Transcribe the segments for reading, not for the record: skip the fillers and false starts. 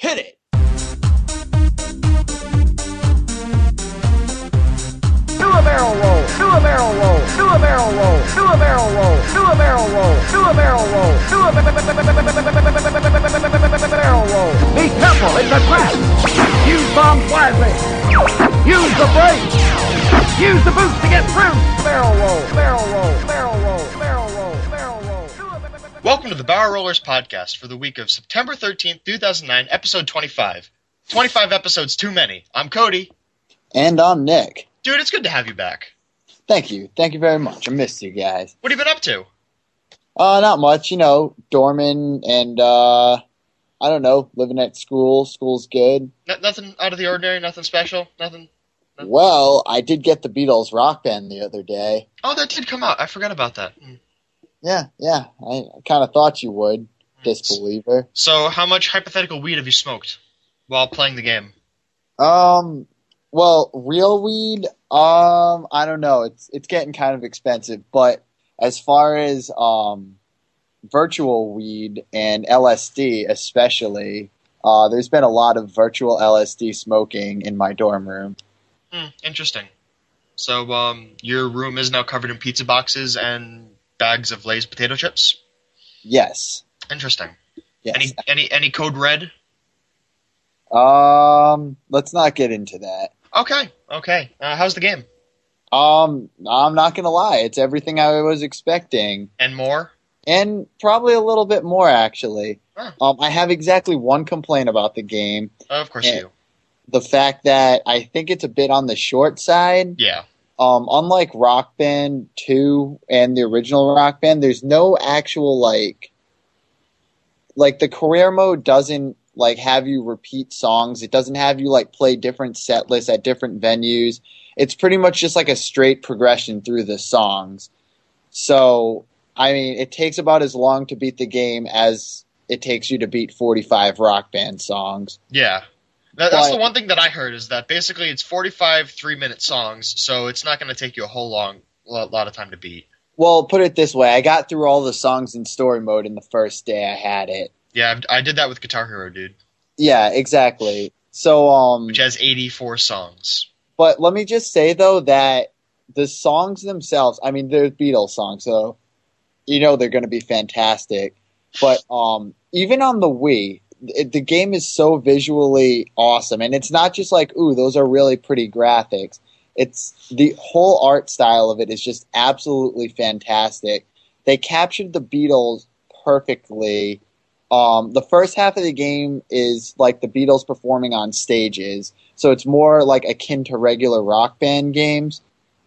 Hit it! Do a barrel roll, do a barrel roll, do a barrel roll, do a barrel roll, do a barrel roll, do a barrel roll, do a barrel roll. Be careful, it's a trap. Use bombs wisely. Use the brakes. Use the boots to get through. Barrel roll, barrel roll, barrel roll, barrel roll, barrel roll. Welcome to the Barrel Rollers podcast for the week of September 13th, 2009, episode 25. 25 episodes too many. I'm Cody. And I'm Nick. Dude, it's good to have you back. Thank you. Thank you very much. I missed you guys. What have you been up to? Not much, dorming and, I don't know, living at school. School's good. Nothing out of the ordinary? Nothing special? Nothing? Well, I did get the Beatles Rock Band the other day. Oh, that did come out. I forgot about that. Yeah. I kind of thought you would, disbeliever. So, how much hypothetical weed have you smoked while playing the game? Well, real weed, I don't know. It's getting kind of expensive, but as far as virtual weed and LSD especially, there's been a lot of virtual LSD smoking in my dorm room. Interesting. So, your room is now covered in pizza boxes and bags of Lay's potato chips? Yes. Interesting. Yes. Any code red? Let's not get into that. Okay. How's the game? I'm not gonna lie, it's everything I was expecting. And more? And probably a little bit more, actually. Huh. I have exactly one complaint about the game. Of course you do. The fact that I think it's a bit on the short side. Yeah. Unlike Rock Band 2 and the original Rock Band, there's no actual, like the career mode doesn't, have you repeat songs. It doesn't have you, play different set lists at different venues. It's pretty much just like a straight progression through the songs. So, I mean, it takes about as long to beat the game as it takes you to beat 45 Rock Band songs. Yeah. That's the one thing that I heard, is that basically it's 45 3-minute songs, so it's not going to take you a whole lot of time to beat. Well, put it this way, I got through all the songs in story mode in the first day I had it. Yeah, I did that with Guitar Hero, dude. Yeah, exactly. So, which has 84 songs. But let me just say, though, that the songs themselves, I mean, they're Beatles songs, so they're going to be fantastic. But even on the Wii, the game is so visually awesome. And it's not just ooh, those are really pretty graphics. It's the whole art style of it is just absolutely fantastic. They captured the Beatles perfectly. The first half of the game is the Beatles performing on stages. So it's more akin to regular Rock Band games.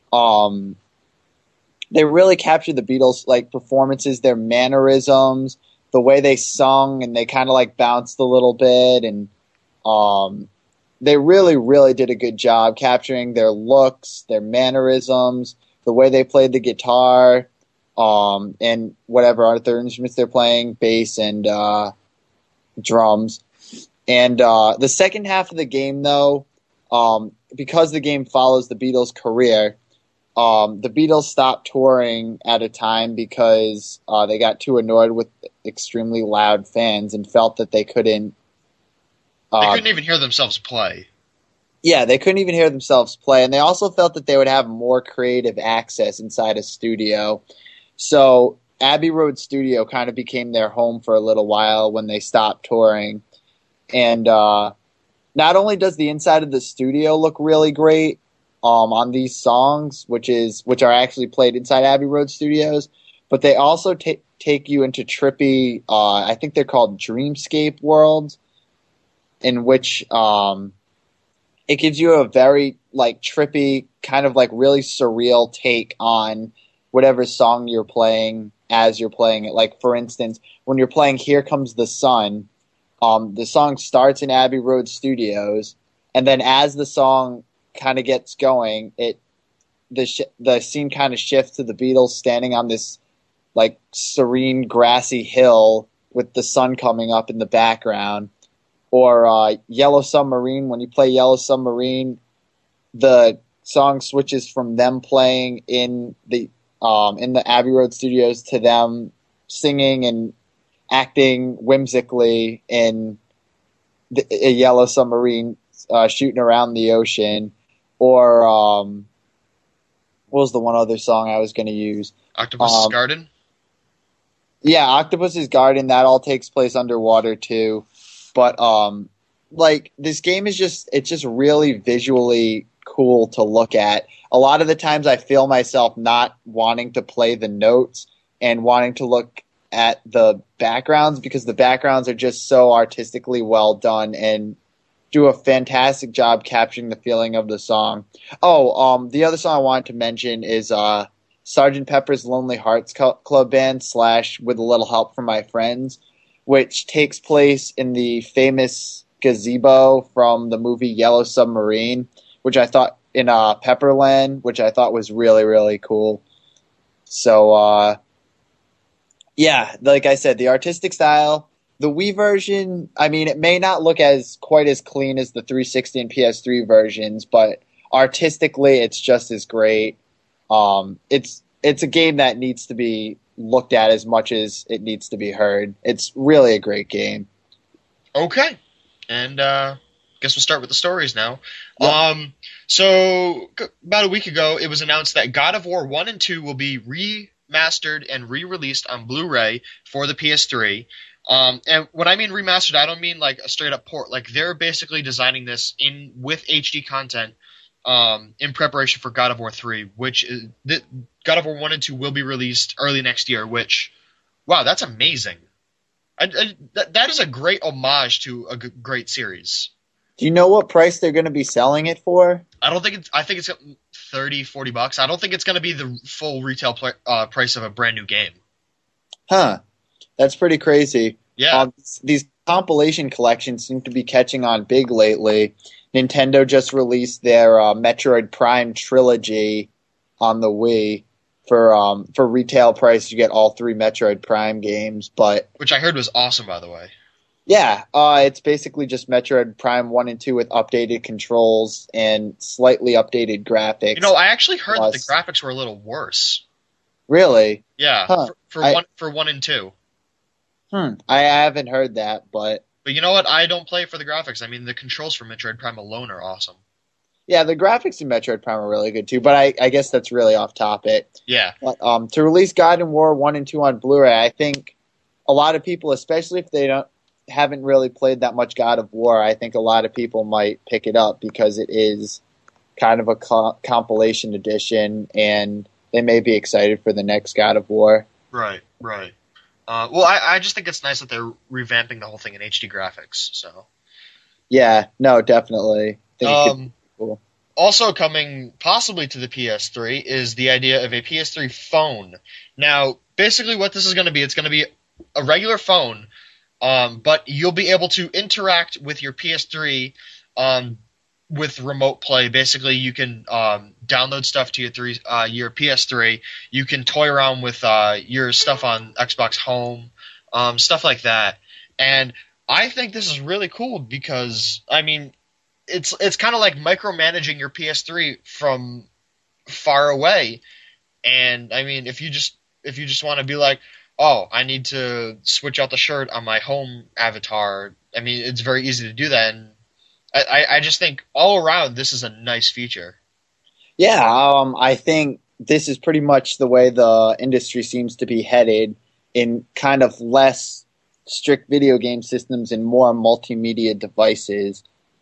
They really captured the Beatles performances, their mannerisms, the way they sung, and they kind of bounced a little bit, and they really, really did a good job capturing their looks, their mannerisms, the way they played the guitar, and whatever other instruments they're playing, bass and drums. And the second half of the game, though, because the game follows the Beatles' career, the Beatles stopped touring at a time because they got too annoyed with extremely loud fans and felt that they couldn't... they couldn't even hear themselves play. Yeah, they couldn't even hear themselves play, and they also felt that they would have more creative access inside a studio. So Abbey Road Studio kind of became their home for a little while when they stopped touring. And not only does the inside of the studio look really great on these songs, which are actually played inside Abbey Road Studios, but they also take you into trippy, I think they're called dreamscape worlds, in which it gives you a very trippy, kind of really surreal take on whatever song you're playing as you're playing it. For instance, when you're playing Here Comes the Sun, the song starts in Abbey Road Studios, and then as the song kind of gets going, the scene kind of shifts to the Beatles standing on this serene grassy hill with the sun coming up in the background. Or Yellow Submarine, when you play Yellow Submarine, the song switches from them playing in the Abbey Road Studios to them singing and acting whimsically in a yellow submarine shooting around the ocean, or what was the one other song I was going to use? Octopus's Garden? Yeah, Octopus's Garden, that all takes place underwater too. But like this game is it's just really visually cool to look at. A lot of the times I feel myself not wanting to play the notes and wanting to look at the backgrounds because the backgrounds are just so artistically well done and do a fantastic job capturing the feeling of the song. Oh, the other song I wanted to mention is Sgt. Pepper's Lonely Hearts Club Band / With a Little Help from My Friends, which takes place in the famous gazebo from the movie Yellow Submarine, which I thought in Pepperland, which I thought was really, really cool. So, yeah, like I said, the artistic style, the Wii version, I mean, it may not look quite as clean as the 360 and PS3 versions, but artistically, it's just as great. It's a game that needs to be looked at as much as it needs to be heard. It's really a great game. Okay, and guess we'll start with the stories now. Yep. So about a week ago, it was announced that God of War 1 and 2 will be remastered and re-released on Blu-ray for the PS3. And when I mean remastered, I don't mean like a straight up port. Like they're basically designing this with HD content in preparation for God of War 3, which is, God of War 1 and 2 will be released early next year, which, wow, that's amazing. That is a great homage to a great series. Do you know what price they're going to be selling it for? I think it's $30-$40. I don't think it's going to be the full retail price of a brand new game. Huh. That's pretty crazy. Yeah. These compilation collections seem to be catching on big lately. Nintendo just released their Metroid Prime trilogy on the Wii. For retail price, you get all 3 Metroid Prime games, which I heard was awesome, by the way. Yeah, it's basically just Metroid Prime 1 and 2 with updated controls and slightly updated graphics. You know, I actually heard that the graphics were a little worse. Really? Yeah, huh. for 1 and 2. I haven't heard that, but you know what? I don't play for the graphics. I mean, the controls for Metroid Prime alone are awesome. Yeah, the graphics in Metroid Prime are really good too, but I guess that's really off topic. Yeah. But, to release God of War 1 and 2 on Blu-ray, I think a lot of people, especially if they haven't really played that much God of War, I think a lot of people might pick it up because it is kind of a compilation edition, and they may be excited for the next God of War. Right. Well, I just think it's nice that they're revamping the whole thing in HD graphics. So. Yeah. No, definitely. Cool. Also coming possibly to the PS3 is the idea of a PS3 phone. Now, basically what this is going to be, it's going to be a regular phone, but you'll be able to interact with your PS3 with remote play. Basically, you can download stuff to your PS3. You can toy around with your stuff on Xbox Home, stuff like that. And I think this is really cool because, I mean, it's kind of like micromanaging your PS3 from far away. And I mean, if you just want to be like, oh, I need to switch out the shirt on my home avatar, I mean, it's very easy to do that. And I just think all around this is a nice feature. Yeah, I think this is pretty much the way the industry seems to be headed, in kind of less strict video game systems and more multimedia devices.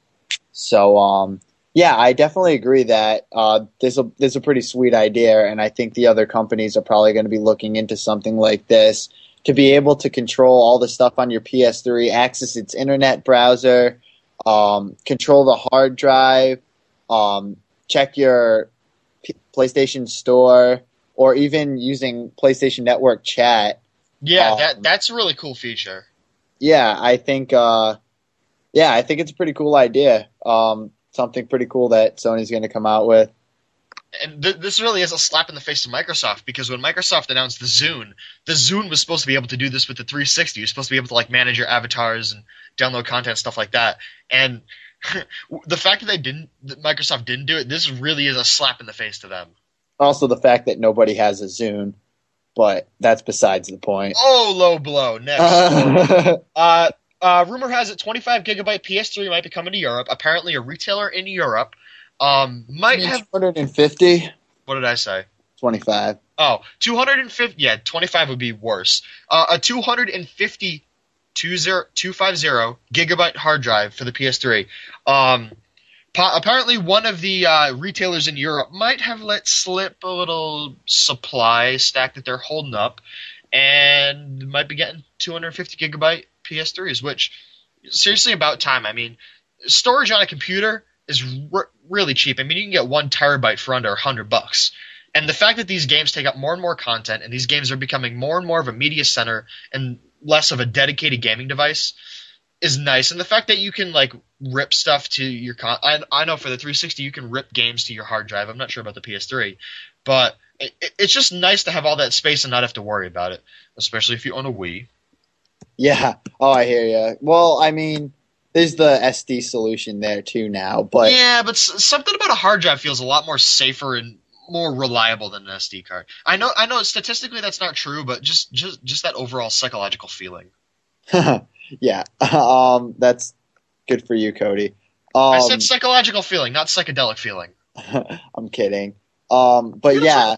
So, yeah, I definitely agree that this is a pretty sweet idea, and I think the other companies are probably going to be looking into something like this to be able to control all the stuff on your PS3, access its internet browser, control the hard drive, check your PlayStation Store, or even using PlayStation Network chat. Yeah, that's a really cool feature. Yeah, I think it's a pretty cool idea. Something pretty cool that Sony's going to come out with. And this really is a slap in the face to Microsoft, because when Microsoft announced the Zune was supposed to be able to do this with the 360. You're supposed to be able to like manage your avatars and download content, stuff like that. And the fact that Microsoft didn't do it, this really is a slap in the face to them. Also, the fact that nobody has a Zune, but that's besides the point. Oh, low blow. Next. rumor has it 25 gigabyte PS3 might be coming to Europe. Apparently, a retailer in Europe might have. 250? What did I say? 25. Oh, 250. Yeah, 25 would be worse. A 250 250 gigabyte hard drive for the PS3. Apparently, one of the retailers in Europe might have let slip a little supply stack that they're holding up, and might be getting 250 gigabyte PS3s, which seriously about time. I mean, storage on a computer is really cheap. I mean, you can get 1 terabyte for under $100. And the fact that these games take up more and more content, and these games are becoming more and more of a media center and less of a dedicated gaming device, is nice. And the fact that you can like rip stuff to your I know for the 360 you can rip games to your hard drive. I'm not sure about the PS3, but it's just nice to have all that space and not have to worry about it, especially if you own a Wii. Yeah. Oh, I hear you. Well, I mean, there's the SD solution there too now, but Yeah, but something about a hard drive feels a lot more safer and more reliable than an SD card. I know statistically that's not true, but just that overall psychological feeling. yeah. That's good for you, Cody. I said psychological feeling, not psychedelic feeling. I'm kidding. But yeah,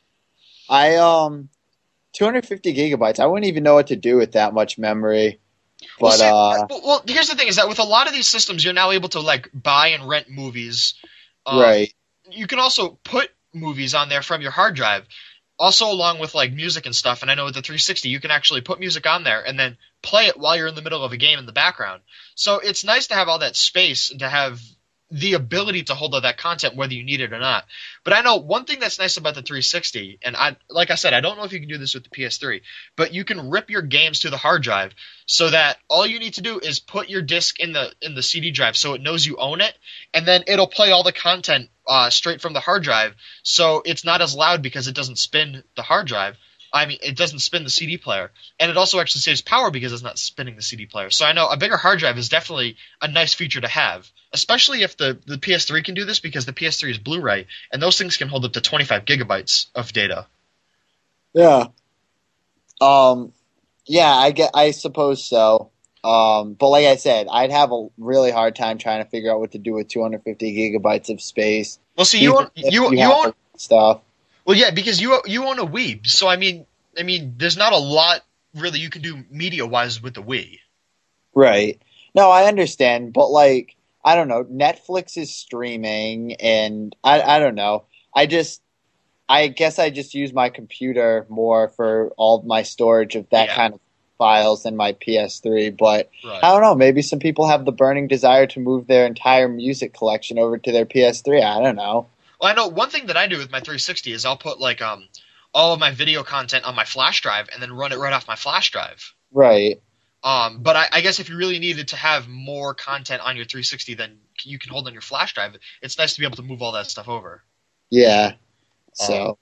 I 250 gigabytes. I wouldn't even know what to do with that much memory. But well, here's the thing: is that with a lot of these systems, you're now able to like buy and rent movies. Right. You can also put movies on there from your hard drive, also along with like music and stuff. And I know with the 360, you can actually put music on there and then play it while you're in the middle of a game in the background. So it's nice to have all that space and to have the ability to hold all that content whether you need it or not. But I know one thing that's nice about the 360, and like I said, I don't know if you can do this with the PS3, but you can rip your games to the hard drive so that all you need to do is put your disc in the CD drive so it knows you own it, and then it'll play all the content straight from the hard drive, so it's not as loud because it doesn't spin the hard drive. I mean, it doesn't spin the CD player, and it also actually saves power because it's not spinning the CD player. So I know a bigger hard drive is definitely a nice feature to have, especially if the PS3 can do this, because the PS3 is Blu-ray, and those things can hold up to 25 gigabytes of data. Yeah. Yeah, I suppose so. But like I said, I'd have a really hard time trying to figure out what to do with 250 gigabytes of space. Well, see, you own stuff. Well, yeah, because you own a Wii, so I mean, there's not a lot really you can do media-wise with the Wii. Right. No, I understand, but like, I don't know, Netflix is streaming, and I don't know. I guess I just use my computer more for all of my storage of that kind of files than my PS3, but right. I don't know, maybe some people have the burning desire to move their entire music collection over to their PS3. I don't know. Well, I know one thing that I do with my 360 is I'll put like all of my video content on my flash drive and then run it right off my flash drive. Right. But I guess if you really needed to have more content on your 360 than you can hold on your flash drive, it's nice to be able to move all that stuff over. Yeah. So.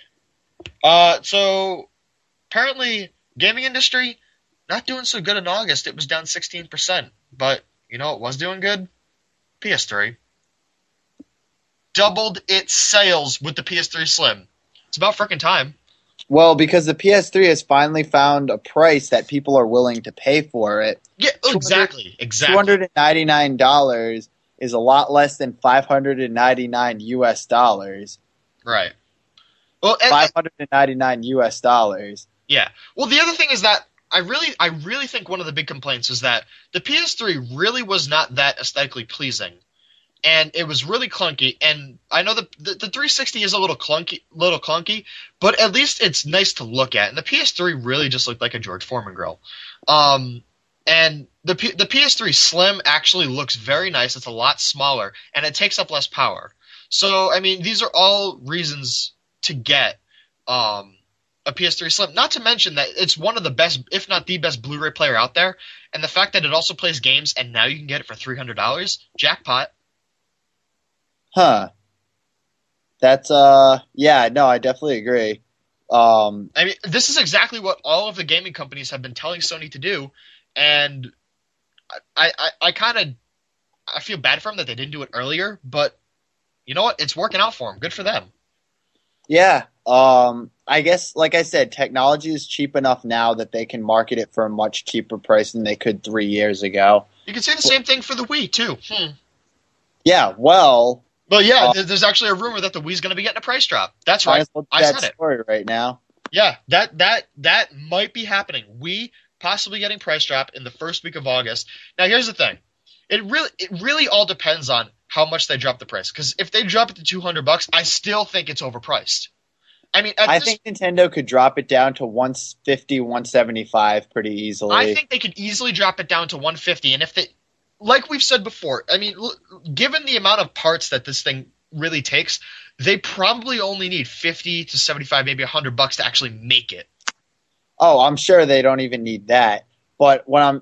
So apparently, gaming industry not doing so good in August. It was down 16%, but you know what was doing good? PS3. Doubled its sales with the PS3 Slim. It's about frickin' time. Well, because the PS3 has finally found a price that people are willing to pay for it. Yeah, exactly. $299 is a lot less than $599 US. Right. Well, $599 US. Yeah. Well, the other thing is that I really think one of the big complaints is that the PS3 really was not that aesthetically pleasing. And it was really clunky, and I know the 360 is a little clunky, but at least it's nice to look at. And the PS3 really just looked like a George Foreman grill. And the PS3 Slim actually looks very nice. It's a lot smaller, and it takes up less power. So, I mean, these are all reasons to get a PS3 Slim. Not to mention that it's one of the best, if not the best, Blu-ray player out there. And the fact that it also plays games, and now you can get it for $300, jackpot. Huh. That's yeah, no, I definitely agree. I mean, this is exactly what all of the gaming companies have been telling Sony to do, and I feel bad for them that they didn't do it earlier, but you know what? It's working out for them. Good for them. Yeah. I guess, like I said, technology is cheap enough now that they can market it for a much cheaper price than they could 3 years ago. You can say the same thing for the Wii too. Yeah, well, But yeah, there's actually a rumor that the Wii's going to be getting a price drop. That's right. I said it. Story right now. Yeah, that might be happening. Wii possibly getting price drop in the first week of August. Now here's the thing. It really all depends on how much they drop the price. Because if they drop it to $200, I still think it's overpriced. I mean, I think Nintendo could drop it down to 150, 175 pretty easily. I think they could easily drop it down to 150, and if they, like we've said before, I mean, given the amount of parts that this thing really takes, they probably only need 50 to 75, maybe $100 to actually make it. Oh, I'm sure they don't even need that. But when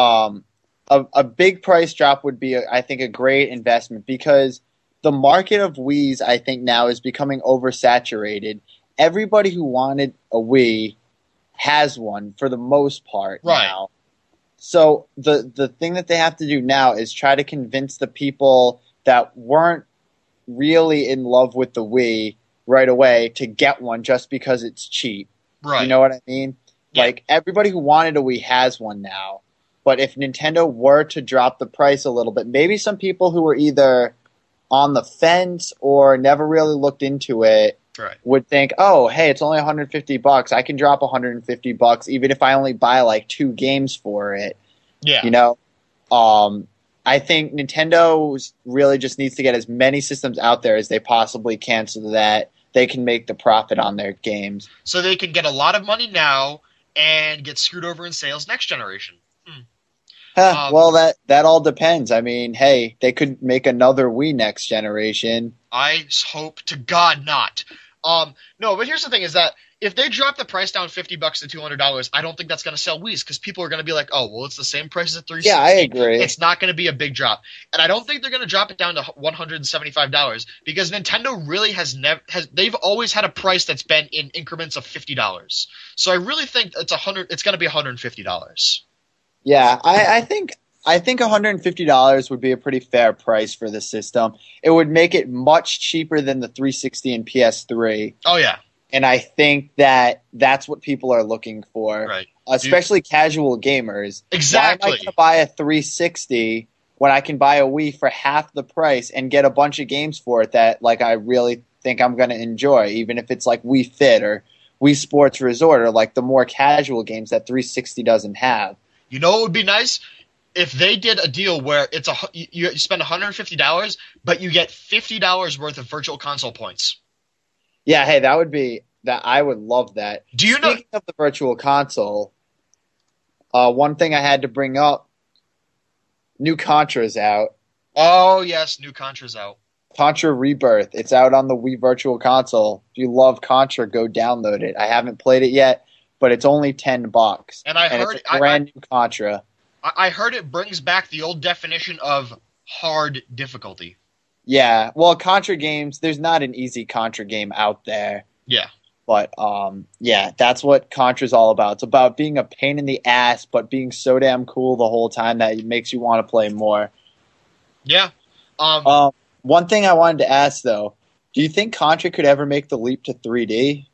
a big price drop would be, I think, a great investment because the market of Wiis, I think, now is becoming oversaturated. Everybody who wanted a Wii has one for the most part now. So the thing that they have to do now is try to convince the people that weren't really in love with the Wii right away to get one just because it's cheap. Right. You know what I mean? Yeah. Like, everybody who wanted a Wii has one now. But if Nintendo were to drop the price a little bit, maybe some people who were either on the fence or never really looked into it would think, oh, hey, it's only $150. I can drop $150 even if I only buy like 2 games for it. Yeah. You know? I think Nintendo really just needs to get as many systems out there as they possibly can so that they can make the profit on their games. So they can get a lot of money now and get screwed over in sales next generation. Well, that all depends. I mean, hey, they could make another Wii next generation. I hope to God not. No, but here's the thing: is that if they drop the price down $50 to $200, I don't think that's going to sell Wii's because people are going to be like, "Oh, well, it's the same price as a 360." Yeah, I agree. It's not going to be a big drop, and I don't think they're going to drop it down to $175 because Nintendo really they've always had a price that's been in increments of $50. So I really think it's going to be $150. Yeah, I think $150 would be a pretty fair price for the system. It would make it much cheaper than the 360 and PS3. Oh yeah. And I think that's what people are looking for, right? Especially casual gamers. Exactly. Why am I going to buy a 360 when I can buy a Wii for half the price and get a bunch of games for it that like I really think I'm going to enjoy, even if it's like Wii Fit or Wii Sports Resort or like the more casual games that 360 doesn't have. You know what would be nice? If they did a deal where you spend $150, but you get $50 worth of Virtual Console points. Yeah, hey, I would love that. Do you know? Speaking of the Virtual Console, one thing I had to bring up, new Contra's out. Oh, yes, new Contra's out. Contra Rebirth. It's out on the Wii Virtual Console. If you love Contra, go download it. I haven't played it yet, but it's only $10. And I heard it's a brand new Contra. I heard it brings back the old definition of hard difficulty. Yeah, well, Contra games, there's not an easy Contra game out there. Yeah. But, yeah, that's what Contra's all about. It's about being a pain in the ass, but being so damn cool the whole time that it makes you want to play more. Yeah. One thing I wanted to ask, though, do you think Contra could ever make the leap to 3D?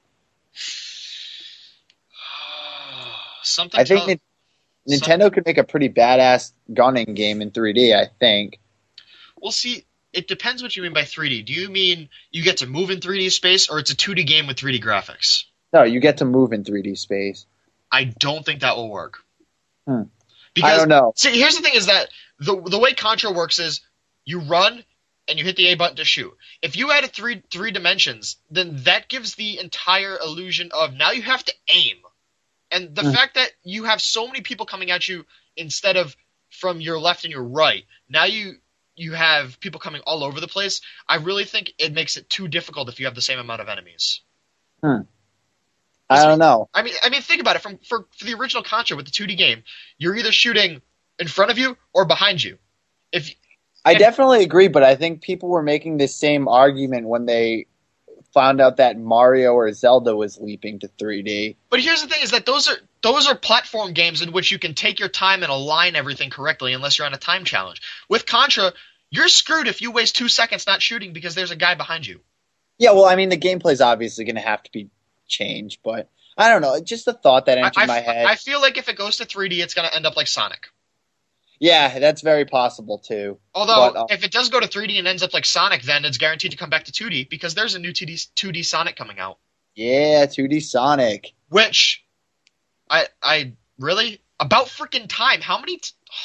I think Nintendo could make a pretty badass gunning game in 3D, I think. Well, see, it depends what you mean by 3D. Do you mean you get to move in 3D space, or it's a 2D game with 3D graphics? No, you get to move in 3D space. I don't think that will work. Because, I don't know. See, here's the thing is that the way Contra works is you run and you hit the A button to shoot. If you added three dimensions, then that gives the entire illusion of now you have to aim. And the fact that you have so many people coming at you instead of from your left and your right, now you have people coming all over the place. I really think it makes it too difficult if you have the same amount of enemies. I don't know. I mean, think about it. For the original Contra with the 2D game, you're either shooting in front of you or behind you. I definitely agree, but I think people were making this same argument when they found out that Mario or Zelda was leaping to 3D. But here's the thing: is that those are platform games in which you can take your time and align everything correctly, unless you're on a time challenge. With Contra, you're screwed if you waste 2 seconds not shooting because there's a guy behind you. Yeah, well, I mean, the gameplay is obviously going to have to be change. But I don't know. Just a thought that entered my head. I feel like if it goes to 3D, it's going to end up like Sonic. Yeah, that's very possible too. Although, But, if it does go to 3D and ends up like Sonic, then it's guaranteed to come back to 2D because there's a new 2D Sonic coming out. yeah, 2D Sonic. Which, I really about freaking time. How many?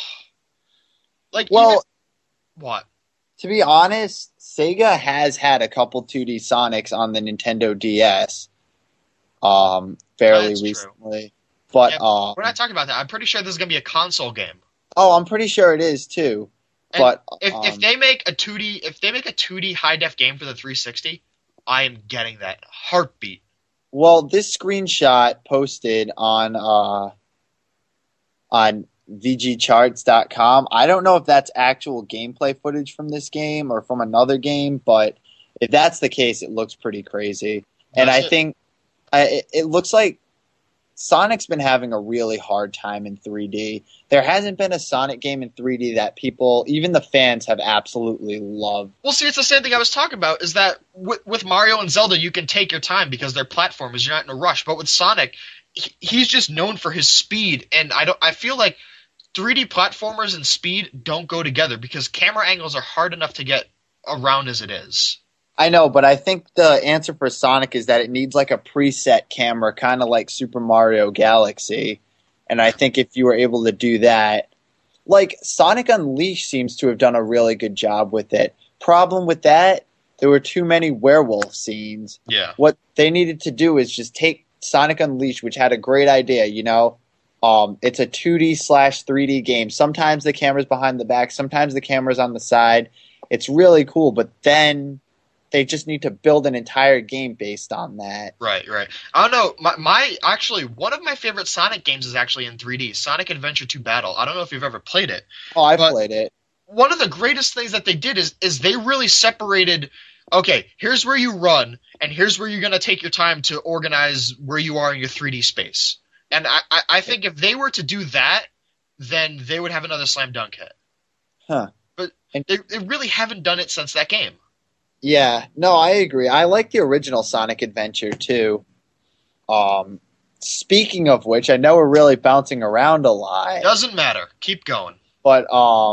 Well, what? To be honest, Sega has had a couple 2D Sonics on the Nintendo DS, fairly That's recently. True. But yeah, we're not talking about that. I'm pretty sure this is gonna be a console game. Oh, I'm pretty sure it is too. And but if they make a 2D high def game for the 360, I am getting that heartbeat. Well, this screenshot posted on VGCharts.com. I don't know if that's actual gameplay footage from this game or from another game, but if that's the case, it looks pretty crazy. And I think it looks like Sonic's been having a really hard time in 3D. There hasn't been a Sonic game in 3D that people, even the fans, have absolutely loved. Well, see, it's the same thing I was talking about, is that with Mario and Zelda, you can take your time because they're platformers. You're not in a rush. But with Sonic, he's just known for his speed, and I feel like 3D platformers and speed don't go together because camera angles are hard enough to get around as it is. I know, but I think the answer for Sonic is that it needs like a preset camera, kind of like Super Mario Galaxy. And I think if you were able to do that, like Sonic Unleashed seems to have done a really good job with it. Problem with that, there were too many werewolf scenes. Yeah. What they needed to do is just take Sonic Unleashed, which had a great idea, you know. It's a 2D/3D game. Sometimes the camera's behind the back, sometimes the camera's on the side. It's really cool, but then they just need to build an entire game based on that. Right. I don't know. My actually, one of my favorite Sonic games is actually in 3D. Sonic Adventure 2 Battle. I don't know if you've ever played it. Oh, I've played it. One of the greatest things that they did is they really separated, okay, here's where you run, and here's where you're going to take your time to organize where you are in your 3D space. And I think if they were to do that, then they would have another slam dunk hit. Huh. But they really haven't done it since that game. Yeah, no, I agree. I like the original Sonic Adventure too. Speaking of which, I know we're really bouncing around a lot. Doesn't matter. Keep going. But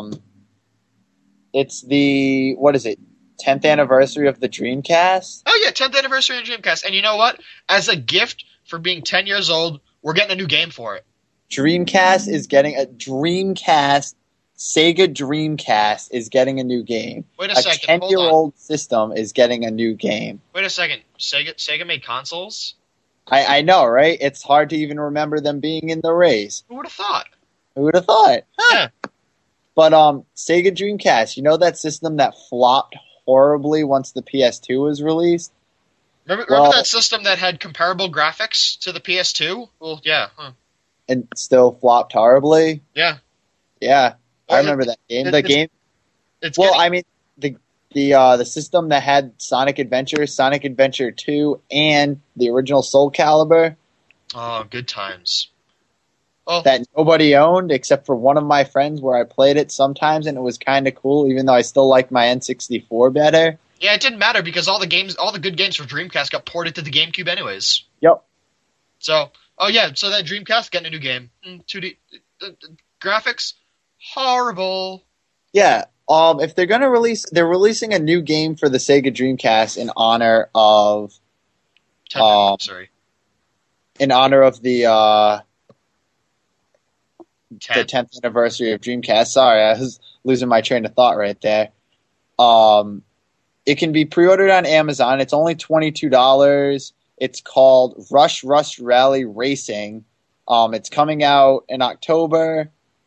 it's the, what is it, 10th anniversary of the Dreamcast? Oh yeah, 10th anniversary of Dreamcast. And you know what? As a gift for being 10 years old, we're getting a new game for it. Dreamcast is getting a Dreamcast. Sega Dreamcast is getting a new game. Wait a second. A 10-year-old system is getting a new game. Wait a second. Sega made consoles? I know, right? It's hard to even remember them being in the race. Who would have thought? Who would have thought? Yeah. But Sega Dreamcast, you know that system that flopped horribly once the PS2 was released? Remember that system that had comparable graphics to the PS2? Well, yeah. Huh. And still flopped horribly? Yeah. Yeah. I remember that game. The system that had Sonic Adventure 2, and the original Soul Calibur. Oh, good times. Oh. That nobody owned except for one of my friends, where I played it sometimes, and it was kind of cool, even though I still liked my N64 better. Yeah, it didn't matter because all the good games for Dreamcast got ported to the GameCube anyways. Yep. So that Dreamcast getting a new game. 2D graphics. Horrible. Yeah. If they're gonna they're releasing a new game for the Sega Dreamcast in honor of 10th anniversary. In honor of the 10th anniversary of Dreamcast. Sorry, I was losing my train of thought right there. It can be pre-ordered on Amazon. It's only $22. It's called Rush Rally Racing. It's coming out in October.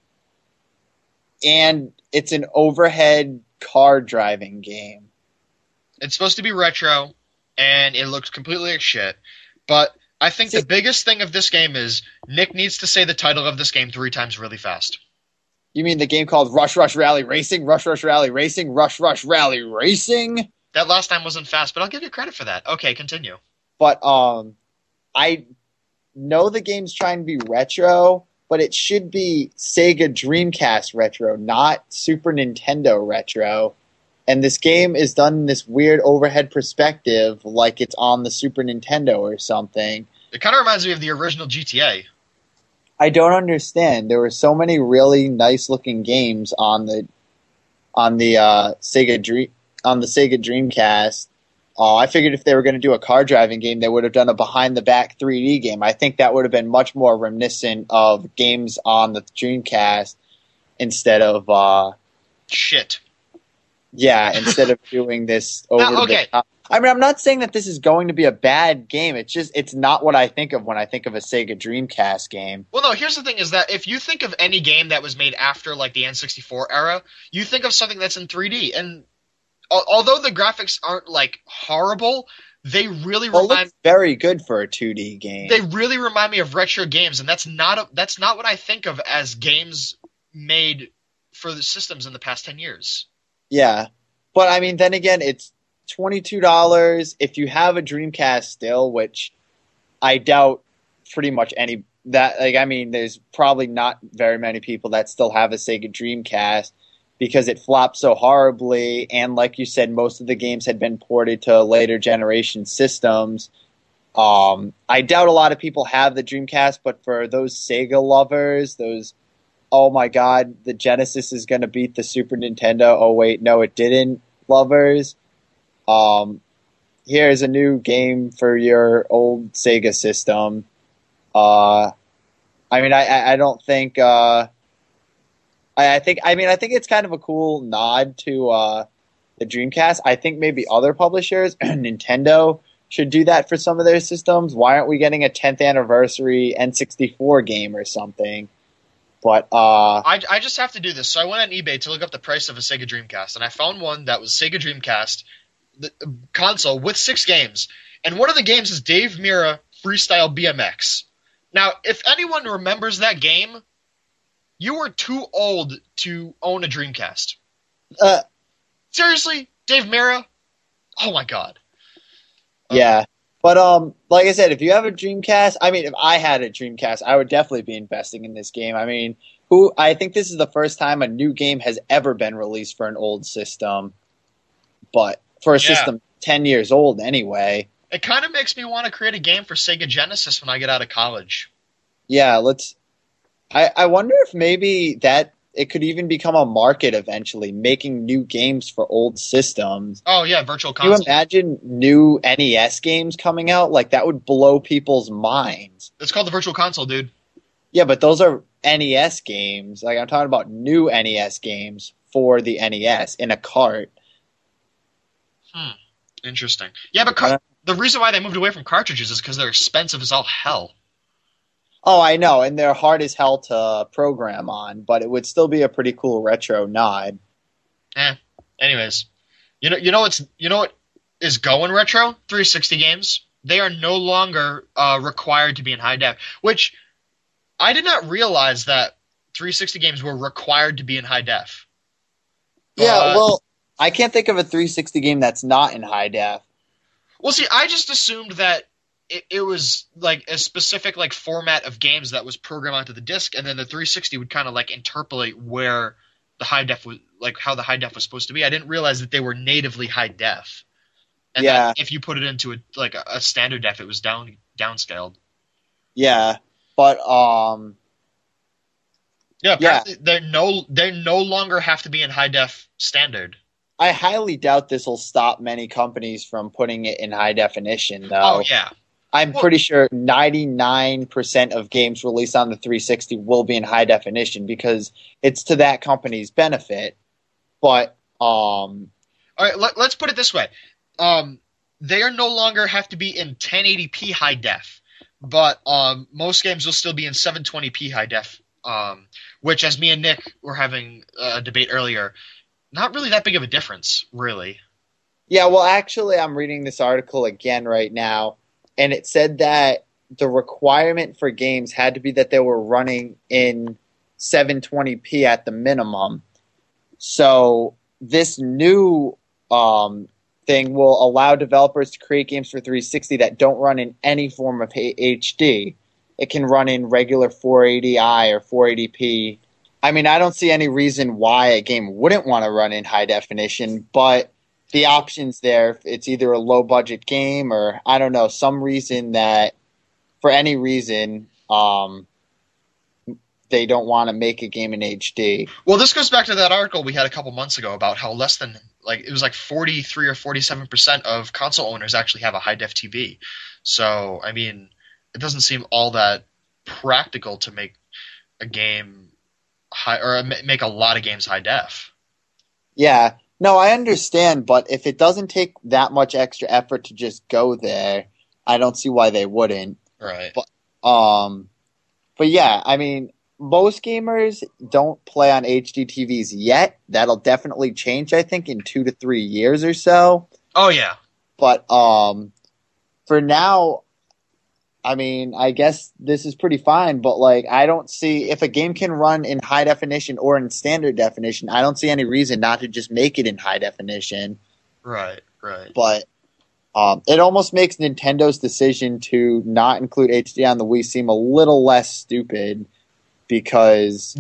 And it's an overhead car driving game. It's supposed to be retro, and it looks completely like shit. But I think the biggest thing of this game is Nick needs to say the title of this game 3 times really fast. You mean the game called Rush Rally Racing? Rush Rally Racing? Rush Rally Racing? That last time wasn't fast, but I'll give you credit for that. Okay, continue. But I know the game's trying to be retro, but it should be Sega Dreamcast retro, not Super Nintendo retro. And this game is done in this weird overhead perspective, like it's on the Super Nintendo or something. It kind of reminds me of the original GTA. I don't understand. There were so many really nice looking games on the Sega Dreamcast. I figured if they were going to do a car driving game, they would have done a behind the back 3D game. I think that would have been much more reminiscent of games on the Dreamcast instead of Shit. yeah, instead of doing this over the top. I mean, I'm not saying that this is going to be a bad game. It's not what I think of when I think of a Sega Dreamcast game. Well, no, here's the thing is that if you think of any game that was made after like the N64 era, you think of something that's in 3D. And although the graphics aren't like horrible, they really remind very good for a 2D game. They really remind me of retro games, and that's not what I think of as games made for the systems in the past 10 years. Yeah. But I mean, then again, it's $22 if you have a Dreamcast still, which I doubt pretty much there's probably not very many people that still have a Sega Dreamcast because it flopped so horribly, and like you said, most of the games had been ported to later generation systems. I doubt a lot of people have the Dreamcast, but for those Sega lovers, oh my god, the Genesis is going to beat the Super Nintendo, oh wait, no it didn't, lovers. Here's a new game for your old Sega system. I don't think. I think it's kind of a cool nod to the Dreamcast. I think maybe other publishers, Nintendo, should do that for some of their systems. Why aren't we getting a 10th anniversary N64 game or something? But I just have to do this. So I went on eBay to look up the price of a Sega Dreamcast, and I found one that was Sega Dreamcast the console with 6 games, and one of the games is Dave Mirra Freestyle BMX. Now, if anyone remembers that game, you were too old to own a Dreamcast. Seriously, Dave Mirra? Oh my god. Yeah. But like I said, if you have a Dreamcast, I mean, if I had a Dreamcast, I would definitely be investing in this game. I mean, I think this is the first time a new game has ever been released for an old system. But for a system 10 years old anyway. It kind of makes me want to create a game for Sega Genesis when I get out of college. Yeah, I wonder if maybe that it could even become a market eventually, making new games for old systems. Oh yeah, Virtual Console. Can you imagine new NES games coming out? Like, that would blow people's minds. It's called the Virtual Console, dude. Yeah, but those are NES games. Like, I'm talking about new NES games for the NES in a cart. Interesting. Yeah, but the reason why they moved away from cartridges is because they're expensive as all hell. Oh, I know, and they're hard as hell to program on, but it would still be a pretty cool retro nod. Anyways, you know what is going retro? 360 games. They are no longer required to be in high def, which I did not realize that 360 games were required to be in high def. Yeah, well, I can't think of a 360 game that's not in high def. Well, see, I just assumed that it was like a specific like format of games that was programmed onto the disc, and then the 360 would kind of like interpolate where the high def was, like how the high def was supposed to be. I didn't realize that they were natively high def, and that if you put it into a standard def, it was downscaled. Yeah, but they no longer have to be in high def standard. I highly doubt this will stop many companies from putting it in high definition, though. Oh yeah. I'm pretty sure 99% of games released on the 360 will be in high definition because it's to that company's benefit. But all right, let's put it this way: they are no longer have to be in 1080p high def, but most games will still be in 720p high def. Which, as me and Nick were having a debate earlier, not really that big of a difference, really. Yeah, well, actually, I'm reading this article again right now. And it said that the requirement for games had to be that they were running in 720p at the minimum. So this new thing will allow developers to create games for 360 that don't run in any form of HD. It can run in regular 480i or 480p I mean, I don't see any reason why a game wouldn't want to run in high definition, but the options there, it's either a low budget game or I don't know, some reason that for any reason, they don't want to make a game in HD. Well, this goes back to that article we had a couple months ago about how less than it was like 43 or 47% of console owners actually have a high def TV. So, I mean, it doesn't seem all that practical to make a game high or make a lot of games high def. Yeah. No, I understand, but if it doesn't take that much extra effort to just go there, I don't see why they wouldn't. Right. But yeah, I mean, most gamers don't play on HD TVs yet. That'll definitely change, I think, in 2 to 3 years or so. Oh yeah. But for now, I mean, I guess this is pretty fine. But like, I don't see if a game can run in high definition or in standard definition. I don't see any reason not to just make it in high definition. Right. Right. But it almost makes Nintendo's decision to not include HD on the Wii seem a little less stupid. Because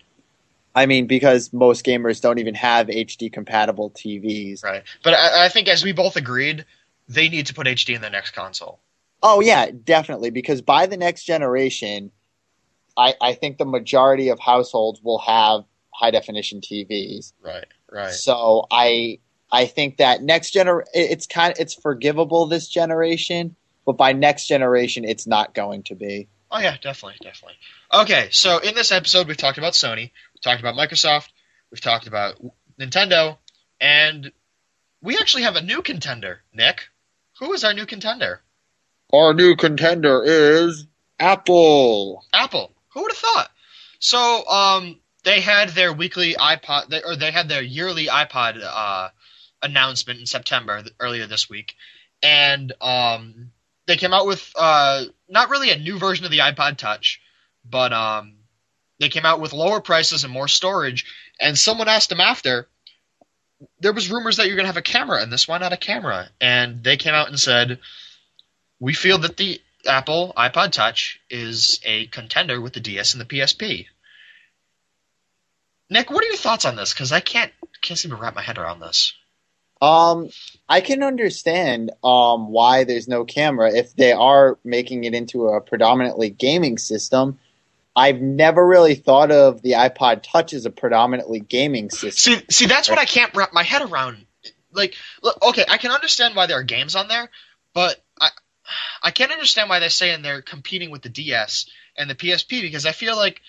because most gamers don't even have HD compatible TVs. Right. But I think as we both agreed, they need to put HD in the next console. Oh yeah, definitely. Because by the next generation, I think the majority of households will have high definition TVs. Right. Right. So I think that it's forgivable this generation, but by next generation it's not going to be. Oh yeah, definitely. Okay, so in this episode we've talked about Sony, we've talked about Microsoft, we've talked about Nintendo, and we actually have a new contender. Nick, who is our new contender? Our new contender is Apple. Apple. Who would have thought? So, they had their weekly iPod, they had their yearly iPod announcement in September earlier this week, and they came out with not really a new version of the iPod Touch, but they came out with lower prices and more storage. And someone asked them after, there was rumors that you're going to have a camera in this. Why not a camera? And they came out and said, we feel that the Apple iPod Touch is a contender with the DS and the PSP. Nick, what are your thoughts on this? Because I can't seem to wrap my head around this. I can understand why there's no camera if they are making it into a predominantly gaming system. I've never really thought of the iPod Touch as a predominantly gaming system. See, that's what I can't wrap my head around. Like, look, okay, I can understand why there are games on there, but I can't understand why they're saying they're competing with the DS and the PSP, because I feel like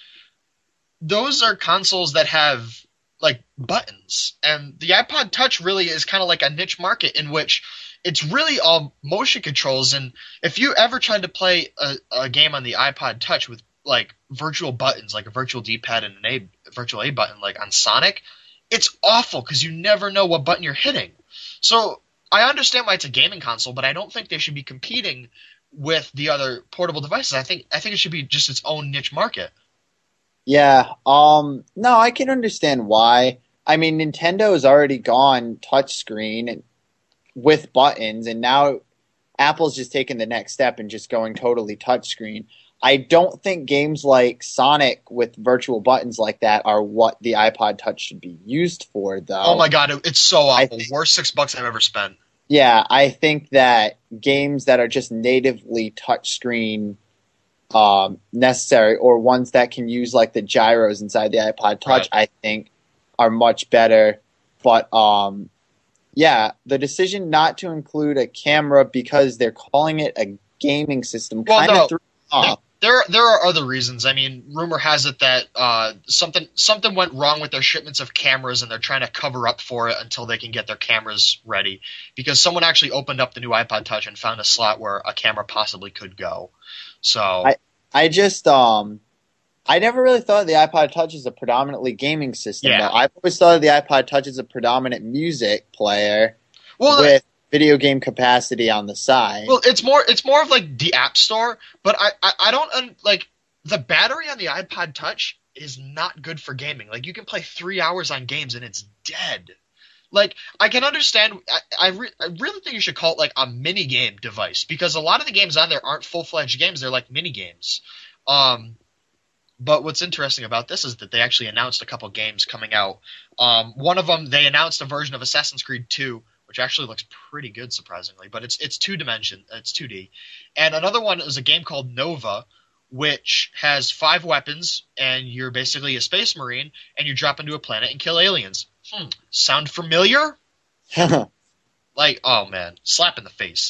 those are consoles that have like buttons, and the iPod Touch really is kind of like a niche market in which it's really all motion controls. And if you ever tried to play a game on the iPod Touch with like virtual buttons, like a virtual D-pad and a virtual A button, like on Sonic, it's awful because you never know what button you're hitting. So I understand why it's a gaming console, but I don't think they should be competing with the other portable devices. I think it should be just its own niche market. Yeah, no, I can understand why. I mean, Nintendo has already gone touchscreen with buttons, and now Apple's just taking the next step and just going totally touchscreen. I don't think games like Sonic with virtual buttons like that are what the iPod Touch should be used for, though. Oh my god, it's so awful. Worst $6 I've ever spent. Yeah, I think that games that are just natively touchscreen necessary, or ones that can use like the gyros inside the iPod Touch, right, I think are much better. But yeah, the decision not to include a camera because they're calling it a gaming system kind of threw me off. There are other reasons. I mean, rumor has it that something went wrong with their shipments of cameras, and they're trying to cover up for it until they can get their cameras ready. Because someone actually opened up the new iPod Touch and found a slot where a camera possibly could go. So I just I never really thought of the iPod Touch as a predominantly gaming system. Yeah. I've always thought of the iPod Touch as a predominant music player with video game capacity on the side. Well, it's more of like the App Store, but I don't like the battery on the iPod Touch is not good for gaming. Like, you can play 3 hours on games and it's dead. Like, I can understand. I really think you should call it like a mini game device, because a lot of the games on there aren't full-fledged games. They're like mini games. But what's interesting about this is that they actually announced a couple games coming out. One of them, they announced a version of Assassin's Creed 2, which actually looks pretty good, surprisingly. But it's 2D, it's 2D. And another one is a game called Nova, which has 5 weapons, and you're basically a space marine, and you drop into a planet and kill aliens. Sound familiar? Like, oh man, slap in the face.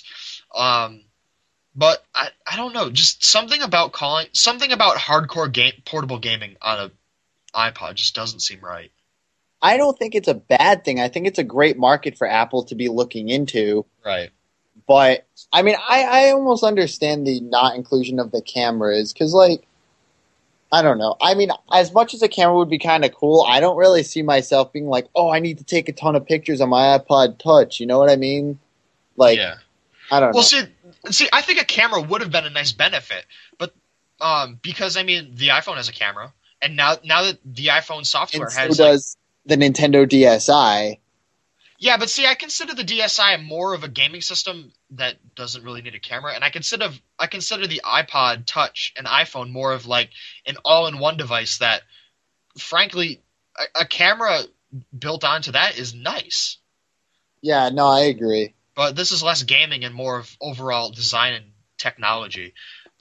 But I don't know, just something about hardcore portable gaming on a iPod just doesn't seem right. I don't think it's a bad thing. I think it's a great market for Apple to be looking into. Right. But I mean, I almost understand the not inclusion of the cameras because, like, I don't know. I mean, as much as a camera would be kind of cool, I don't really see myself being like, oh, I need to take a ton of pictures on my iPod Touch. You know what I mean? Like, yeah. I don't know. Well, see, I think a camera would have been a nice benefit, but because I mean, the iPhone has a camera, and now that the iPhone software and so does the Nintendo DSi. Yeah, but see, I consider the DSi more of a gaming system that doesn't really need a camera, and I consider the iPod Touch and iPhone more of like an all-in-one device that, frankly, a camera built onto that is nice. Yeah, no, I agree. But this is less gaming and more of overall design and technology.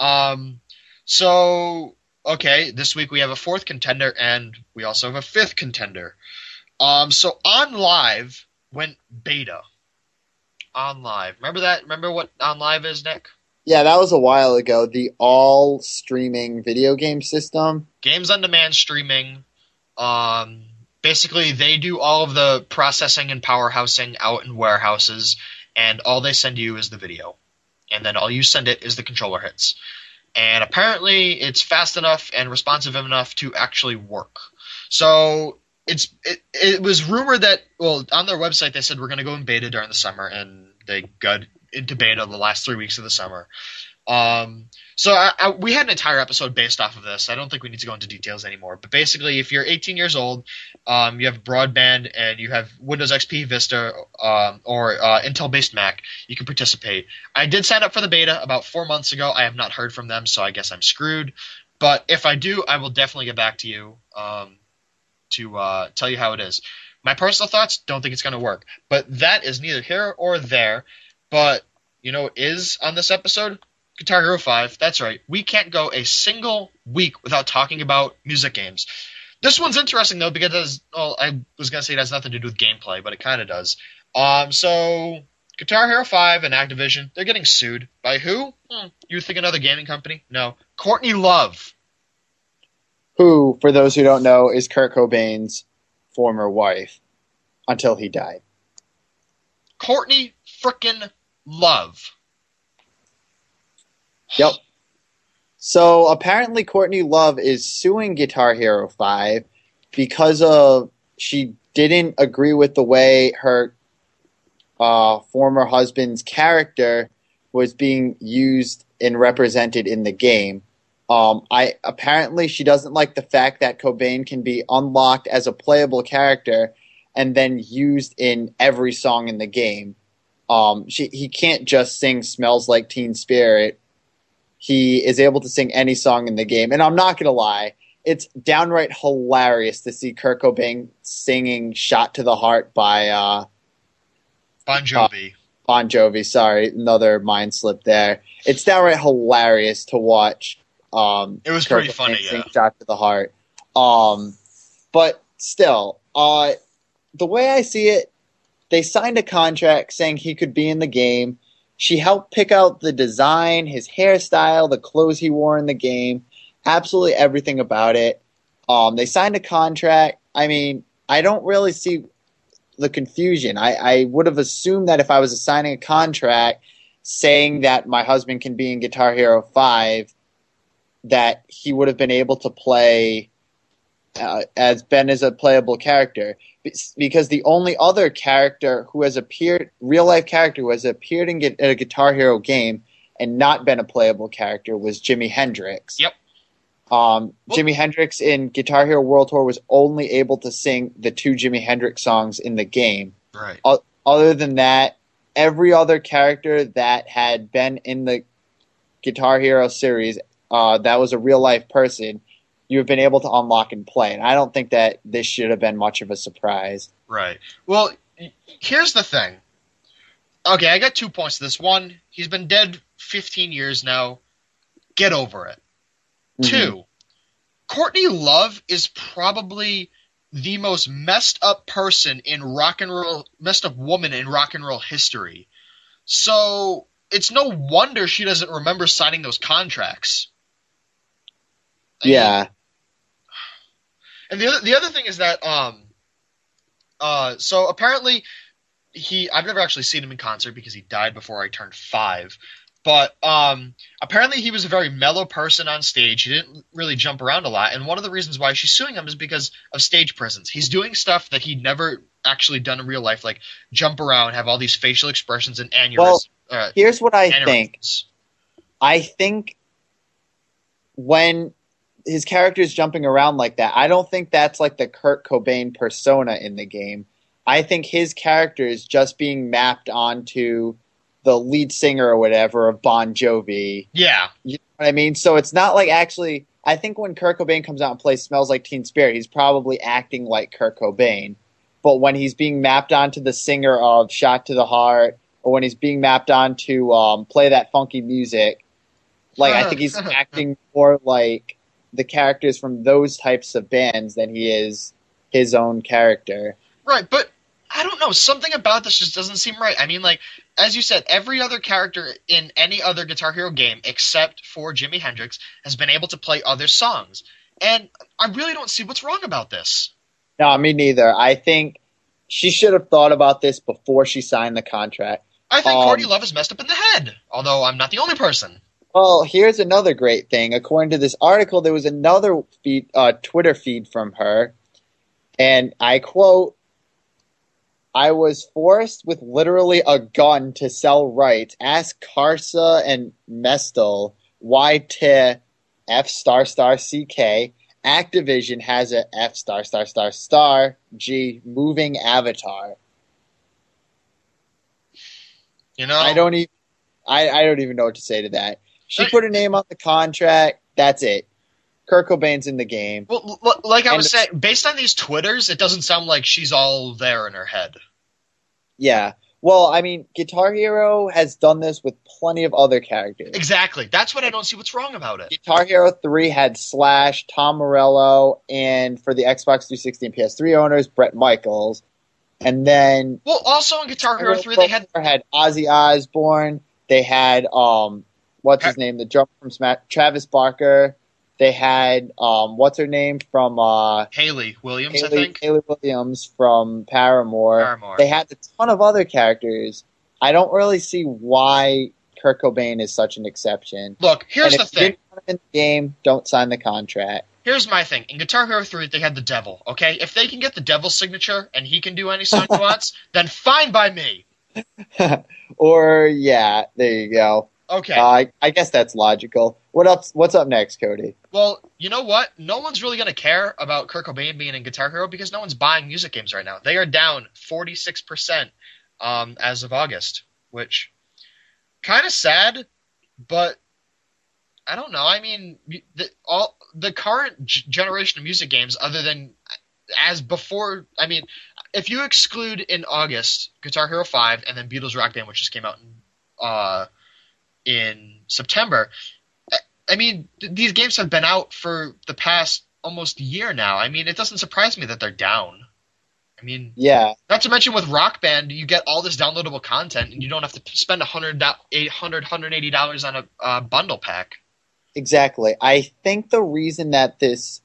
So, okay, this week we have a 4th contender, and we also have a 5th contender. So OnLive went beta. OnLive. Remember that? Remember what OnLive is, Nick? Yeah, that was a while ago. The all-streaming video game system. Games on demand streaming. Basically, they do all of the processing and powerhousing out in warehouses, and all they send you is the video. And then all you send it is the controller hits. And apparently, it's fast enough and responsive enough to actually work. So it was rumored that, well, on their website they said we're going to go in beta during the summer, and they got into beta the last 3 weeks of the summer. So we had an entire episode based off of this. I don't think we need to go into details anymore. But basically, if you're 18 years old, you have broadband, and you have Windows XP, Vista, or Intel-based Mac, you can participate. I did sign up for the beta about 4 months ago. I have not heard from them, so I guess I'm screwed. But if I do, I will definitely get back to you to tell you how it is. My personal thoughts, don't think it's going to work. But that is neither here or there. But, you know what is on this episode? Guitar Hero 5. That's right. We can't go a single week without talking about music games. This one's interesting, though, because I was going to say it has nothing to do with gameplay, but it kind of does. So, Guitar Hero 5 and Activision, they're getting sued. By who? You think another gaming company? No. Courtney Love. Who, for those who don't know, is Kurt Cobain's former wife until he died. Courtney frickin' Love. Yep. So apparently Courtney Love is suing Guitar Hero 5 because of she didn't agree with the way her former husband's character was being used and represented in the game. Apparently she doesn't like the fact that Cobain can be unlocked as a playable character and then used in every song in the game. He can't just sing Smells Like Teen Spirit. He is able to sing any song in the game. And I'm not going to lie, it's downright hilarious to see Kurt Cobain singing Shot to the Heart by Bon Jovi. Bon Jovi, sorry, another mind slip there. It's downright hilarious to watch. It was Kurt pretty Cobain funny, sing yeah. Shot to the Heart. But still, the way I see it, they signed a contract saying he could be in the game. She helped pick out the design, his hairstyle, the clothes he wore in the game, absolutely everything about it. They signed a contract. I mean, I don't really see the confusion. I would have assumed that if I was signing a contract saying that my husband can be in Guitar Hero 5, that he would have been able to play as Ben is a playable character. Because the only other character who has appeared, real life character who has appeared in a Guitar Hero game and not been a playable character was Jimi Hendrix. Yep. Jimi Hendrix in Guitar Hero World Tour was only able to sing the 2 Jimi Hendrix songs in the game. Right. Other than that, every other character that had been in the Guitar Hero series that was a real life person, you've been able to unlock and play. And I don't think that this should have been much of a surprise. Right. Well, here's the thing. Okay, I got 2 points to this. One, he's been dead 15 years now. Get over it. Mm-hmm. 2, Courtney Love is probably the most messed up person in rock and roll, messed up woman in rock and roll history. So it's no wonder she doesn't remember signing those contracts. Yeah. And the other thing is that so apparently I've never actually seen him in concert because he died before I turned 5. But apparently he was a very mellow person on stage. He didn't really jump around a lot. And one of the reasons why she's suing him is because of stage presence. He's doing stuff that he'd never actually done in real life, like jump around, have all these facial expressions and aneurysms. Well, here's what I think. I think when his character is jumping around like that, I don't think that's like the Kurt Cobain persona in the game. I think his character is just being mapped onto the lead singer or whatever of Bon Jovi. Yeah. You know what I mean? So it's not like actually, I think when Kurt Cobain comes out and plays Smells Like Teen Spirit, he's probably acting like Kurt Cobain. But when he's being mapped onto the singer of Shot to the Heart, or when he's being mapped onto Play That Funky Music, like I think he's acting more like the characters from those types of bands than he is his own character. Right, but I don't know. Something about this just doesn't seem right. I mean, like, as you said, every other character in any other Guitar Hero game except for Jimi Hendrix has been able to play other songs. And I really don't see what's wrong about this. No, me neither. I think she should have thought about this before she signed the contract. I think Courtney Love is messed up in the head, although I'm not the only person. Well, here's another great thing. According to this article, there was another Twitter feed from her, and I quote, "I was forced with literally a gun to sell rights. Ask Karsa and Mestel why to F***CK. Activision has a F***G moving avatar." You know, I don't even know what to say to that. She put her name on the contract. That's it. Kurt Cobain's in the game. Well, like I was saying, based on these Twitters, it doesn't sound like she's all there in her head. Yeah. Well, I mean, Guitar Hero has done this with plenty of other characters. Exactly. That's what I don't see what's wrong about it. Guitar Hero 3 had Slash, Tom Morello, and for the Xbox 360 and PS3 owners, Bret Michaels. And then... Well, also in Guitar Hero 3, they had Ozzy Osbourne. They had, what's his name? The drummer from Smash, Travis Barker. They had, what's her name from... Hayley Williams, I think. Hayley Williams from Paramore. They had a ton of other characters. I don't really see why Kurt Cobain is such an exception. Look, here's the thing. If you didn't want him in the game, don't sign the contract. Here's my thing. In Guitar Hero 3, they had the Devil, okay? If they can get the Devil's signature and he can do any song he wants, then fine by me. Or, yeah, there you go. Okay. I guess that's logical. What's up next, Cody? Well, you know what? No one's really going to care about Kurt Cobain being in Guitar Hero because no one's buying music games right now. They are down 46% as of August, which kind of sad, but I don't know. I mean, the current generation of music games, other than as before, I mean, if you exclude in August Guitar Hero 5 and then Beatles Rock Band, which just came out in September, I mean, these games have been out for the past almost year now. I mean, it doesn't surprise me that they're down. I mean, yeah. Not to mention with Rock Band, you get all this downloadable content, and you don't have to spend $180 on a bundle pack. Exactly. I think the reason that this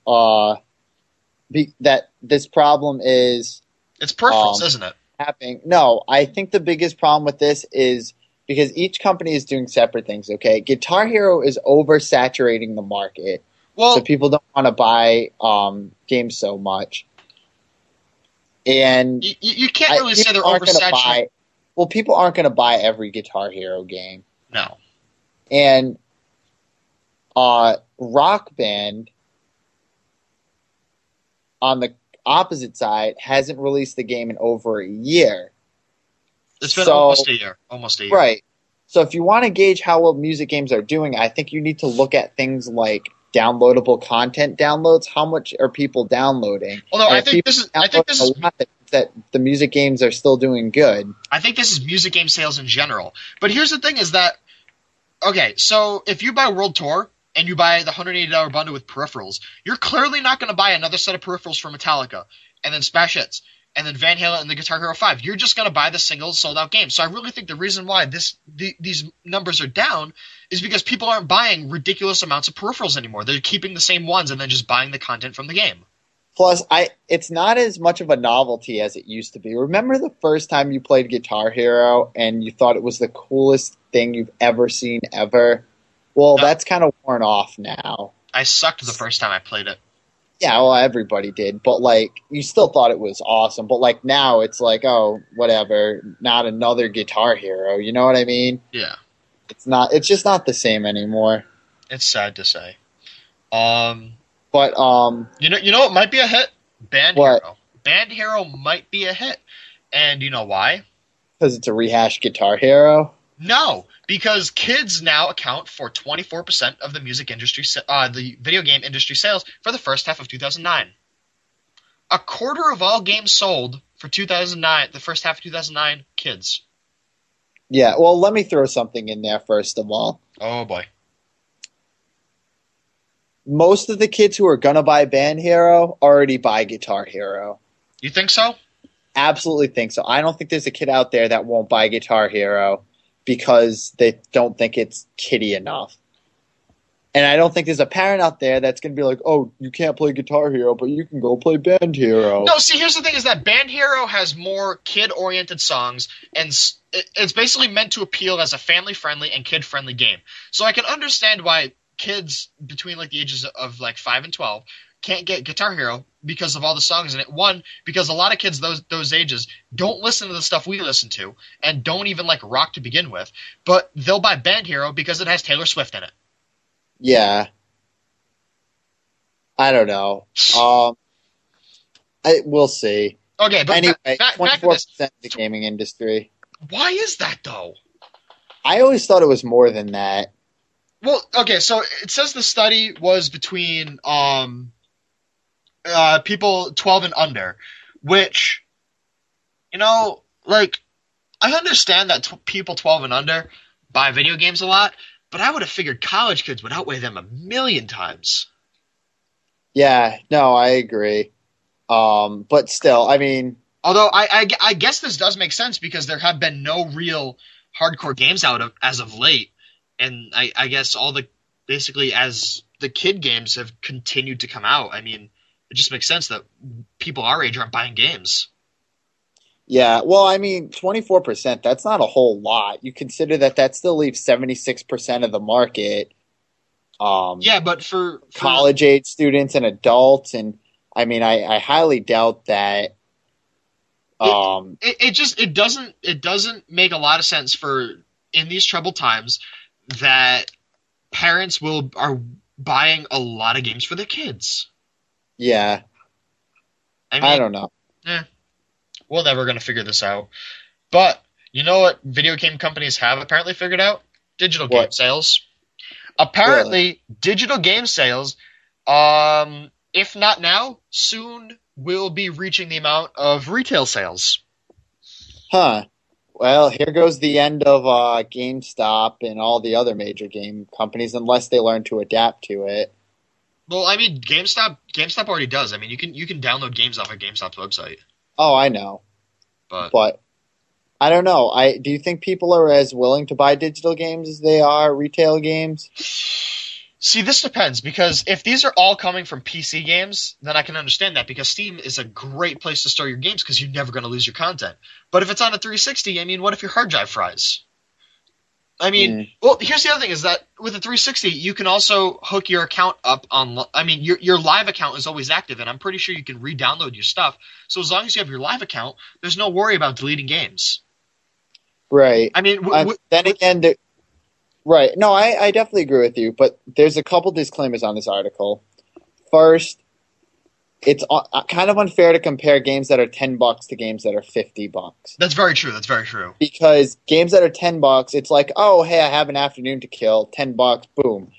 problem is it's preference, isn't it? Happening. No, I think the biggest problem with this is because each company is doing separate things. Okay, Guitar Hero is oversaturating the market, so people don't want to buy games so much. And you can't really say they're oversaturating. Well, people aren't going to buy every Guitar Hero game. No. And Rock Band, on the opposite side, hasn't released the game in over a year. It's been almost a year. Almost a year. Right. So if you want to gauge how well music games are doing, I think you need to look at things like downloadable content downloads, how much are people downloading? Well, no, And I if think people this is. download a lot, that the music games are still doing good. I think this is music game sales in general. But here's the thing: is that okay? So if you buy World Tour and you buy the $180 bundle with peripherals, you're clearly not going to buy another set of peripherals for Metallica and then Smash Hits and then Van Halen and the Guitar Hero 5. You're just going to buy the single sold-out game. So I really think the reason why these numbers are down is because people aren't buying ridiculous amounts of peripherals anymore. They're keeping the same ones and then just buying the content from the game. Plus, it's not as much of a novelty as it used to be. Remember the first time you played Guitar Hero and you thought it was the coolest thing you've ever seen ever? Well, No. that's kind of worn off now. I sucked the first time I played it. Yeah, well, everybody did, but like you still thought it was awesome. But like now, it's like, oh, whatever, not another Guitar Hero. You know what I mean? Yeah, It's not. It's just not the same anymore. it's sad to say. But You know what might be a hit? Band What? Hero. Band Hero might be a hit. And you know why? because it's a rehashed Guitar Hero. No, because kids now account for 24% of the music industry, the video game industry sales for the first half of 2009. A quarter of all games sold for 2009, the first half of 2009, kids. Yeah. Well, let me throw something in there first of all. Oh boy. Most of the kids who are gonna buy Band Hero already buy Guitar Hero. You think so? Absolutely think so. I don't think there's a kid out there that won't buy Guitar Hero because they don't think it's kiddie enough. And I don't think there's a parent out there that's going to be like, oh, you can't play Guitar Hero, but you can go play Band Hero. No, see, here's the thing: is that Band Hero has more kid-oriented songs, and it's basically meant to appeal as a family-friendly and kid-friendly game. So I can understand why kids between like the ages of like 5 and 12 can't get Guitar Hero because of all the songs in it. One, because a lot of kids those ages don't listen to the stuff we listen to and don't even like rock to begin with, but they'll buy Band Hero because it has Taylor Swift in it. Yeah. I don't know. We'll see. Okay, but Anyway, back to 24% this. of the gaming industry. Why is that though? I always thought it was more than that. Well, okay, so it says the study was between people 12 and under, which, you know, like, I understand that people 12 and under buy video games a lot, but I would have figured college kids would outweigh them a million times. Yeah, no, I agree. But still, I mean, Although I guess this does make sense because there have been no real hardcore games out as of late, and I guess basically as the kid games have continued to come out, I mean, it just makes sense that people our age aren't buying games. yeah, well, I mean, 24%, that's not a whole lot. You consider that still leaves 76% of the market. Yeah, but for College age students and adults, and I mean, I highly doubt that. It doesn't make a lot of sense for in these troubled times that parents are buying a lot of games for their kids. Yeah, I mean, I don't know. We're never going to figure this out. But you know what video game companies have apparently figured out? Digital game What? sales. Apparently, digital game sales, if not now, soon will be reaching the amount of retail sales. Huh. Well, here goes the end of GameStop and all the other major game companies, unless they learn to adapt to it. Well, I mean, GameStop already does. I mean, you can download games off of GameStop's website. Oh, I know. But I don't know. Do you think people are as willing to buy digital games as they are retail games? see, this depends because if these are all coming from PC games, then I can understand that because Steam is a great place to store your games because you're never going to lose your content. But if it's on a 360, I mean, what if your hard drive fries? I mean, well, here's the other thing is that with a 360, you can also hook your account up on. I mean, your live account is always active, and I'm pretty sure you can re-download your stuff. So as long as you have your live account, there's no worry about deleting games. Right. I mean, Then again, right. No, I definitely agree with you, but there's a couple disclaimers on this article. First, it's kind of unfair to compare games that are $10 to games that are $50. that's very true. That's very true. Because games that are $10, it's like, oh, hey, I have an afternoon to kill, $10, boom.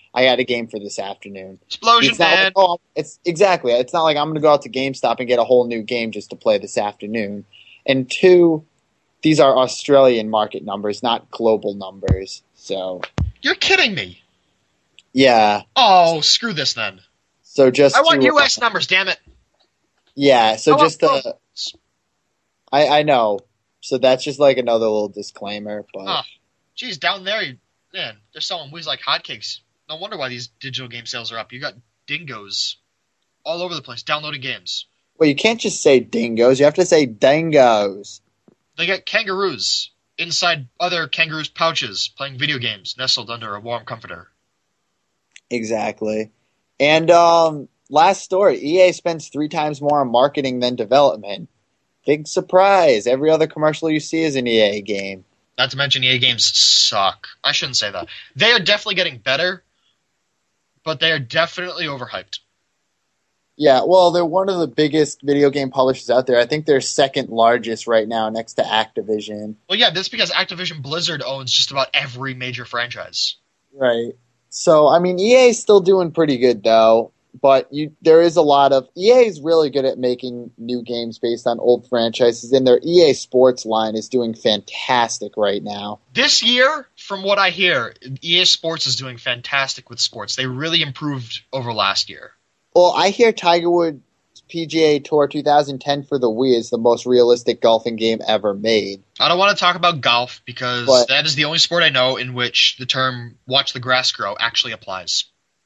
I got a game for this afternoon. Explosion, It's not man. like, oh, it's exactly. It's not like I'm going to go out to GameStop and get a whole new game just to play this afternoon. And two, these are Australian market numbers, not global numbers. So You're kidding me. yeah. Oh, screw this then. So just I want to, U.S. numbers, damn it. yeah. So I just want I know. So that's just like another little disclaimer. But Ah, geez, down there, man, they're selling Wii's like hotcakes. No wonder why these digital game sales are up. You got dingoes all over the place downloading games. well, you can't just say dingoes. You have to say dangos. They got kangaroos inside other kangaroos' pouches playing video games nestled under a warm comforter. Exactly. And last story, EA spends 3 times more on marketing than development. Big surprise. Every other commercial you see is an EA game. Not to mention EA games suck. I shouldn't say that. They are definitely getting better, but they are definitely overhyped. Yeah, well, they're one of the biggest video game publishers out there. I think they're second largest right now next to Activision. Well, yeah, that's because Activision Blizzard owns just about every major franchise. Right. So, I mean, EA is still doing pretty good, though. But there is a lot of EA is really good at making new games based on old franchises, and their EA Sports line is doing fantastic right now. This year, from what I hear, EA Sports is doing fantastic with sports. They really improved over last year. Well, I hear Tiger Woods PGA Tour 2010 for the Wii is the most realistic golfing game ever made. I don't want to talk about golf because that is the only sport I know in which the term "watch the grass grow" actually applies.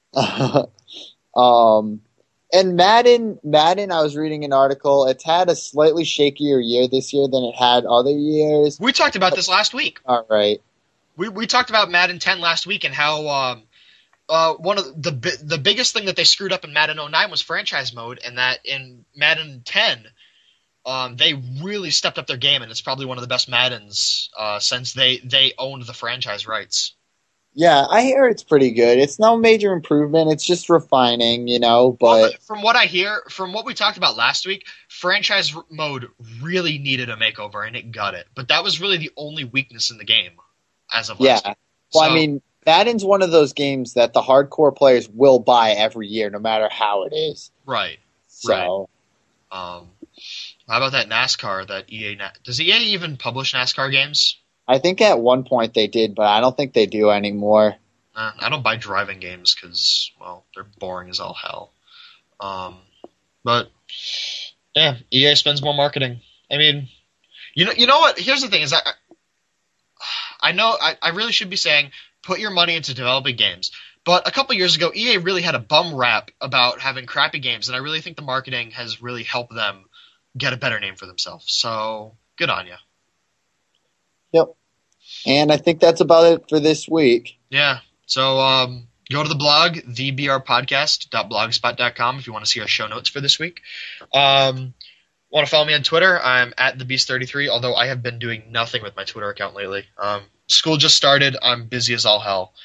And Madden, I was reading an article. It's had a slightly shakier year this year than it had other years. We talked about this last week. All right. We talked about Madden 10 last week and how one of the biggest thing that they screwed up in Madden 09 was franchise mode, and that in Madden 10 they really stepped up their game, and it's probably one of the best Maddens since they owned the franchise rights. Yeah, I hear it's pretty good. It's no major improvement. It's just refining, but... Well, from what I hear, from what we talked about last week, franchise mode really needed a makeover, and it got it. But that was really the only weakness in the game as of last week. Well, I mean, Madden's one of those games that the hardcore players will buy every year, no matter how it is. Right. So... How about that NASCAR, that EA... Does EA even publish NASCAR games? I think at one point they did, but I don't think they do anymore. I don't buy driving games because, well, they're boring as all hell. But yeah, EA spends more marketing. I mean, you know what? Here's the thing: is I know I really should be saying put your money into developing games. But a couple years ago, EA really had a bum rap about having crappy games, and I really think the marketing has really helped them get a better name for themselves. So good on you. Yep. And I think that's about it for this week. Yeah. So go to the blog, thebrpodcast.blogspot.com, if you want to see our show notes for this week. Want to follow me on Twitter? I'm at thebeast33, although I have been doing nothing with my Twitter account lately. School just started. I'm busy as all hell.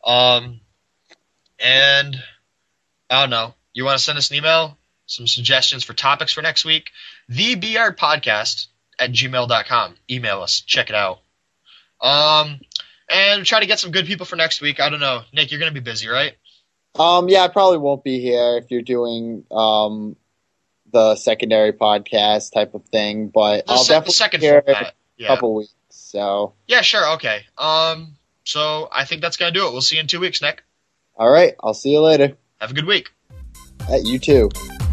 And I don't know. You want to send us an email? Some suggestions for topics for next week? thebrpodcast@gmail.com. Email us. Check it out. And try to get some good people for next week. I don't know. Nick, you're going to be busy, right? Yeah, I probably won't be here if you're doing the secondary podcast type of thing, but I'll definitely be here in a couple weeks. So yeah, sure, okay. So I think that's going to do it. We'll see you in 2 weeks, Nick. All right, I'll see you later. Have a good week. You too.